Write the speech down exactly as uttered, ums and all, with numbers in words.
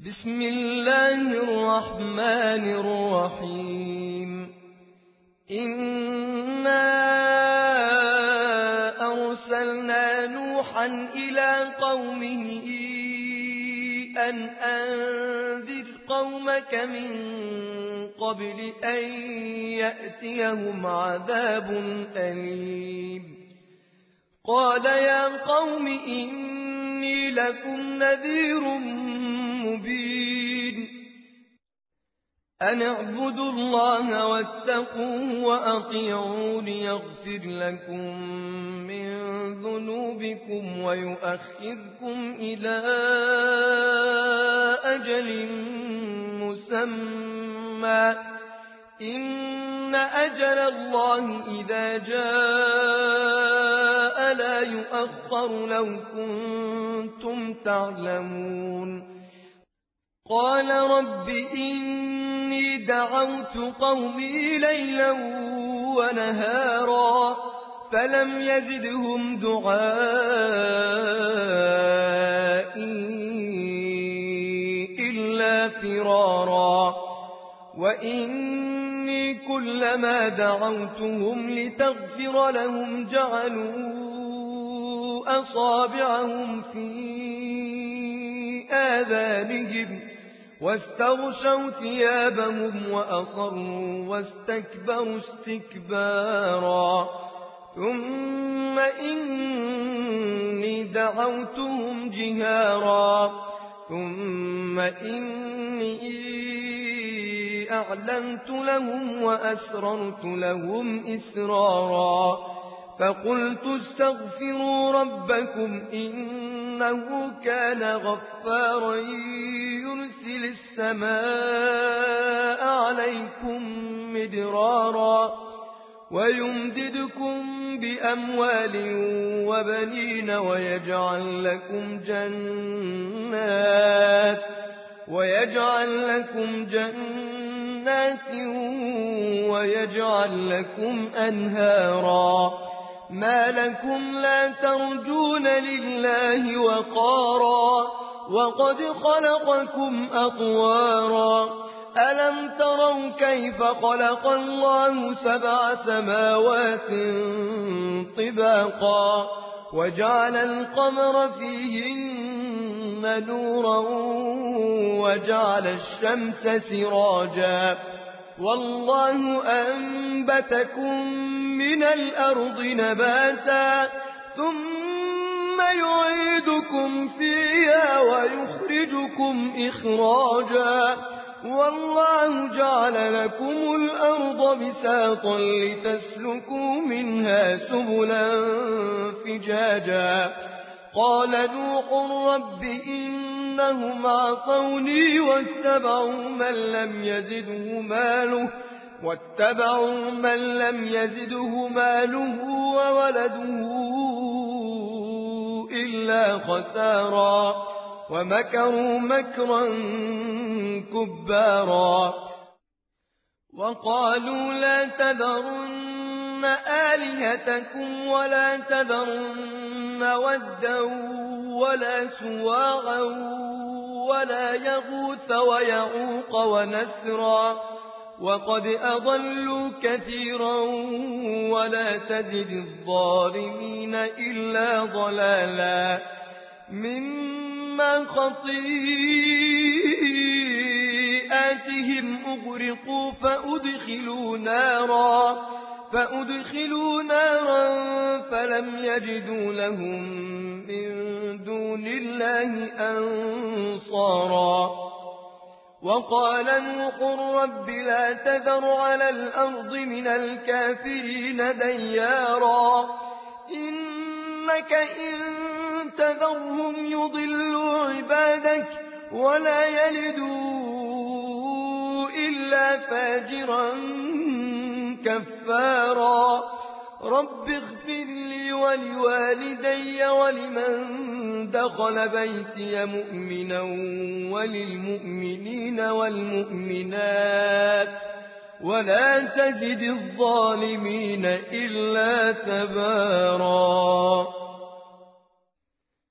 بسم الله الرحمن الرحيم. إنا أرسلنا نوحا إلى قومه أن أنذر قومك من قبل أن يأتيهم عذاب أليم. قال يا قوم إني لكم نذير مبين. أن اعبدوا الله واتقوه وأطيعون يغفر لكم من ذنوبكم ويؤخركم إلى أجل مسمى إن أجل الله إذا جاء لا يؤخر لو كنتم تعلمون. قال رب إني دعوت قومي ليلا ونهارا فلم يزدهم دعائي إلا فرارا. وإني كلما دعوتهم لتغفر لهم جعلوا أصابعهم في آذانهم واستغشوا ثيابهم وأصروا واستكبروا استكبارا. ثم إني دعوتهم جهارا ثم إني أعلنت لهم وأسررت لهم إسرارا. فقلت استغفروا ربكم إنه كان غفارا يرسل السماء عليكم مدرارا ويمددكم بأموال وبنين ويجعل لكم جنات ويجعل لكم جنات ويجعل لكم أنهارا. ما لكم لا ترجون لله وقارا وقد خلقكم أطوارا. ألم تروا كيف خلق الله سبع سماوات طباقا وجعل القمر فيهن نورا وجعل الشمس سراجا والله أنبتكم من الأرض نباتا ثم يعيدكم فيها ويخرجكم إخراجا. والله جعل لكم الأرض بساطا لتسلكوا منها سبلا فجاجا. قال نوح رب إنهم عصوني واتبعوا من لم يزده ماله واتبعوا من لم يزده ماله وولده إلا خسارا ومكروا مكرا كبارا. وقالوا لا تذرن آلهتكم ولا تذرن ودا ولا سواعا ولا يغوث ويعوق ونسرا وقد أضلوا كثيرا ولا تزد الظالمين إلا ضلالا. مما خطيئاتهم أغرقوا فأدخلوا نارا فأدخلوا نارا فلم يجدوا لهم من دون الله أنصارا. وقال نوح رب لا تذر على الأرض من الكافرين ديارا إنك إن تذرهم يضلوا عبادك ولا يلدوا إلا فاجرا كفارا. رب اغفر لي ولوالدي ولمن دخل بيتي مؤمنا وللمؤمنين والمؤمنات ولا تزد الظالمين إلا تبارا.